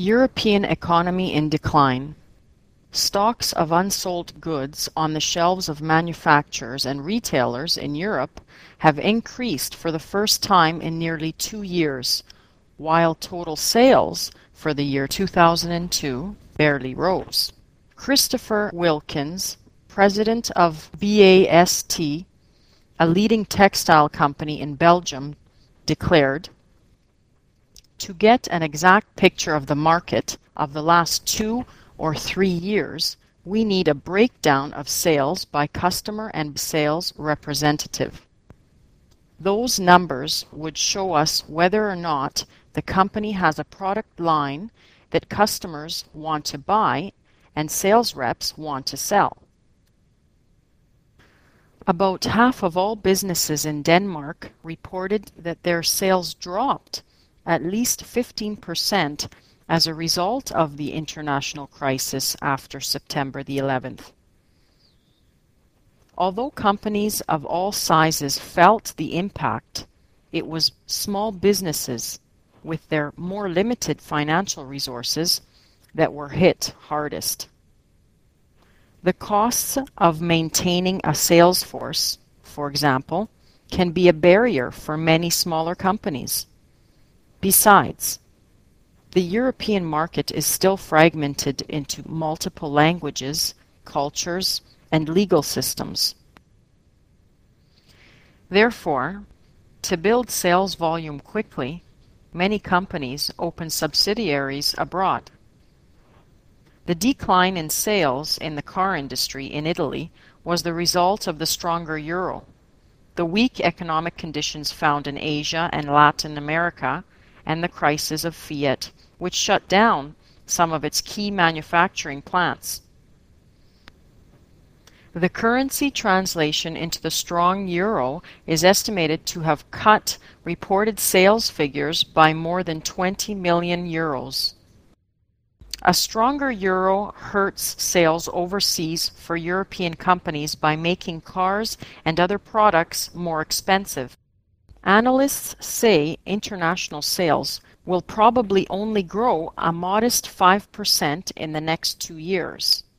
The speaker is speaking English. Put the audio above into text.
European economy in decline. Stocks of unsold goods on the shelves of manufacturers and retailers in Europe have increased for the first time in nearly 2 years, while total sales for the year 2002 barely rose. Christopher Wilkins, president of BAST, a leading textile company in Belgium, declared, "To get an exact picture of the market of the last 2 or 3 years, we need a breakdown of sales by customer and sales representative. Those numbers would show us whether or not the company has a product line that customers want to buy and sales reps want to sell." About half of all businesses in Denmark reported that their sales dropped at least 15% as a result of the international crisis after September the 11th. Although companies of all sizes felt the impact, it was small businesses with their more limited financial resources that were hit hardest. The costs of maintaining a sales force, for example, can be a barrier for many smaller companies. Besides, the European market is still fragmented into multiple languages, cultures, and legal systems. Therefore, to build sales volume quickly, many companies open subsidiaries abroad. The decline in sales in the car industry in Italy was the result of the stronger euro, the weak economic conditions found in Asia and Latin America, and the crisis of Fiat, which shut down some of its key manufacturing plants. The currency translation into the strong euro is estimated to have cut reported sales figures by more than 20 million euros. A stronger euro hurts sales overseas for European companies by making cars and other products more expensive. Analysts say international sales will probably only grow a modest 5% in the next 2 years.